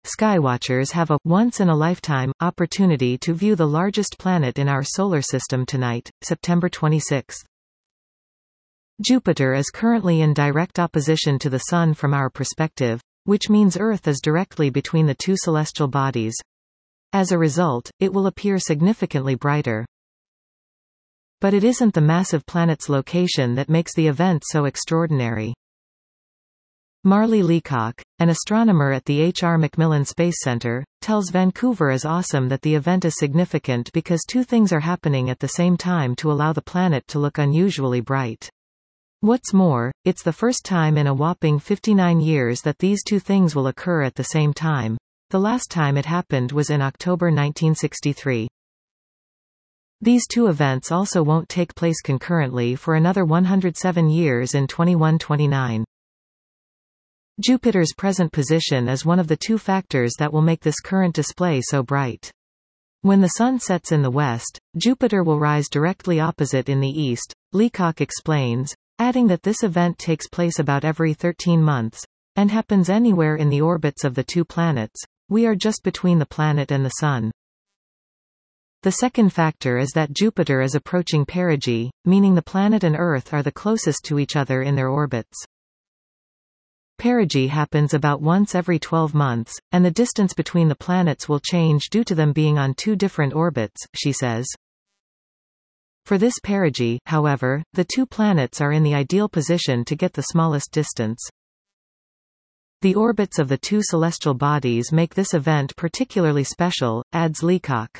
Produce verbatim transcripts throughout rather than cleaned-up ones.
skywatchers have a once-in-a-lifetime opportunity to view the largest planet in our solar system tonight, September twenty-sixth. Jupiter is currently in direct opposition to the Sun from our perspective, which means Earth is directly between the two celestial bodies. As a result, it will appear significantly brighter. But it isn't the massive planet's location that makes the event so extraordinary. Marlee Leacock, an astronomer at the H R Macmillan Space Center, tells Vancouver is awesome that the event is significant because two things are happening at the same time to allow the planet to look unusually bright. What's more, it's the first time in a whopping fifty-nine years that these two things will occur at the same time. The last time it happened was in October nineteen sixty-three. These two events also won't take place concurrently for another one hundred seven years in twenty-one twenty-nine. Jupiter's present position is one of the two factors that will make this current display so bright. When the Sun sets in the west, Jupiter will rise directly opposite in the east, Leacock explains, adding that this event takes place about every thirteen months, and happens anywhere in the orbits of the two planets. We are just between the planet and the Sun. The second factor is that Jupiter is approaching perigee, meaning the planet and Earth are the closest to each other in their orbits. Perigee happens about once every twelve months, and the distance between the planets will change due to them being on two different orbits, she says. For this perigee, however, the two planets are in the ideal position to get the smallest distance. The orbits of the two celestial bodies make this event particularly special, adds Leacock.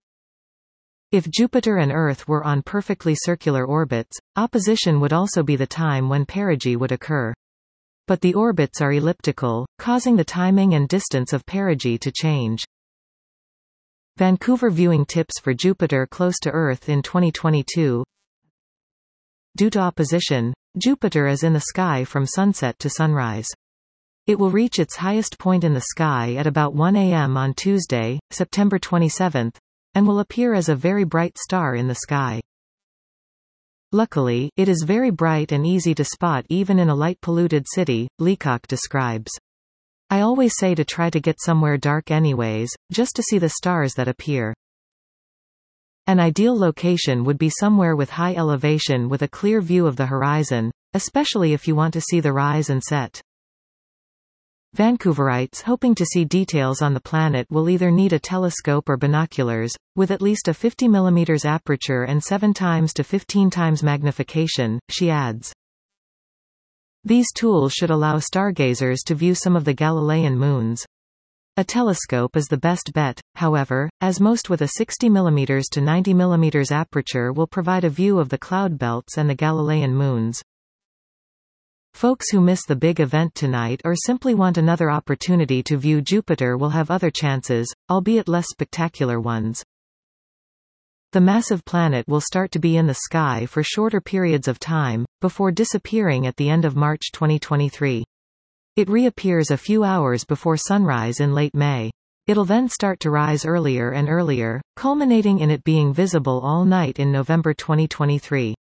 If Jupiter and Earth were on perfectly circular orbits, opposition would also be the time when perigee would occur. But the orbits are elliptical, causing the timing and distance of perigee to change. Vancouver viewing tips for Jupiter close to Earth in twenty twenty-two. Due to opposition, Jupiter is in the sky from sunset to sunrise. It will reach its highest point in the sky at about one A M on Tuesday, September twenty-seventh, and will appear as a very bright star in the sky. Luckily, it is very bright and easy to spot even in a light-polluted city, Leacock describes. I always say to try to get somewhere dark anyways, just to see the stars that appear. An ideal location would be somewhere with high elevation with a clear view of the horizon, especially if you want to see the rise and set. Vancouverites hoping to see details on the planet will either need a telescope or binoculars, with at least a fifty millimeter aperture and seven times to fifteen times magnification, she adds. These tools should allow stargazers to view some of the Galilean moons. A telescope is the best bet, however, as most with a sixty millimeter to ninety millimeter aperture will provide a view of the cloud belts and the Galilean moons. Folks who miss the big event tonight or simply want another opportunity to view Jupiter will have other chances, albeit less spectacular ones. The massive planet will start to be in the sky for shorter periods of time, before disappearing at the end of March twenty twenty-three. It reappears a few hours before sunrise in late May. It'll then start to rise earlier and earlier, culminating in it being visible all night in November twenty twenty-three.